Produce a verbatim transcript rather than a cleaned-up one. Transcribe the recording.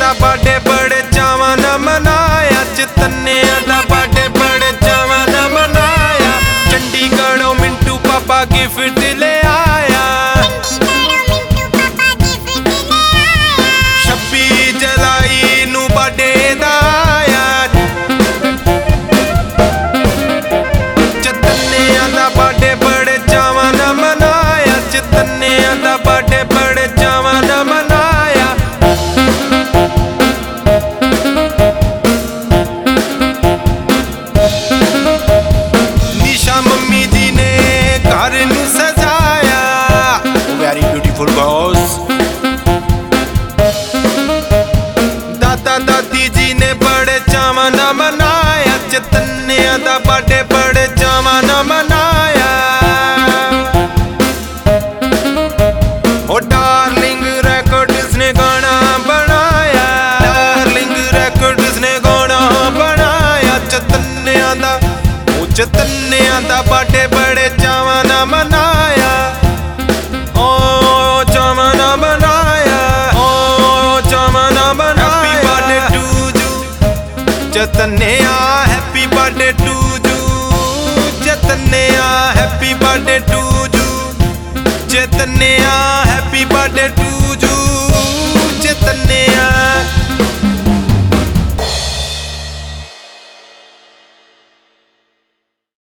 दा बर्थडे बड़े चावां नाल मनाया, चतन्या दा बर्थडे बड़े चावां नाल मनाया। चंडीगढ़ों मिंटू पापा गिफ्ट ले आया, छब्बी जुलाई नू बर्थडे दा आया। चतन्या दा बर्थडे बड़े चावां नाल मनाया, चतन्या दा बर्थडे बड़े चावां नाल मनाया। निशा मम्मी जी ने घर नू सजाया, वेरी ब्यूटीफुल गर्ल्स। दादा दादी जी ने बड़े चावां नाल मनाया, चतन्या दा बर्थडे बड़े चावां नाल मनाया। ओ डार्लिंग रिकॉर्ड्स ने गाना बनाया, डार्लिंग रिकॉर्ड्स ने गाना बनाया। चतन्या दा ओ चतन्या दा बर्थडे बड़े चावां नाल मनाया, ओ चावां नाल मनाया, ओ चावां नाल मनाया। Happy birthday to you Chaitanya, happy birthday to you Chaitanya, happy birthday to you Chaitanya, happy birthday to